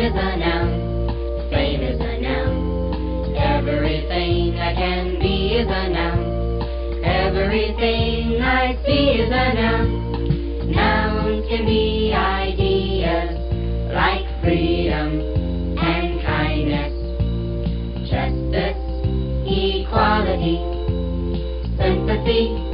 is a noun. Fame is a noun. Everything I can be is a noun. Everything I see is a noun. Nouns can be ideas like freedom and kindness, justice, equality, sympathy,